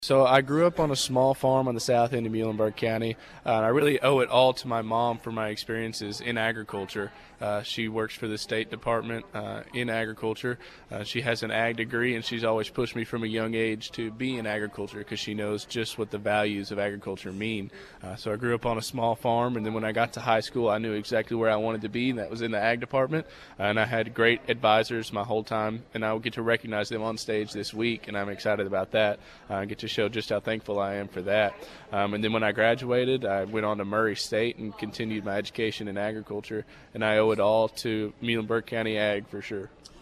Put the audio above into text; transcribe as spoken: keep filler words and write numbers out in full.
So I grew up on a small farm on the south end of Muhlenberg County, uh, and I really owe it all to my mom for my experiences in agriculture. Uh, she works for the State Department uh, in agriculture. Uh, she has an ag degree, and she's always pushed me from a young age to be in agriculture because she knows just what the values of agriculture mean. Uh, so I grew up on a small farm, and then when I got to high school, I knew exactly where I wanted to be, and that was in the ag department. Uh, and I had great advisors my whole time, and I will get to recognize them on stage this week, and I'm excited about that. Uh, I get to show just how thankful I am for that. Um, and then when I graduated, I went on to Murray State and continued my education in agriculture, and I owe it all to Muhlenberg County Ag for sure.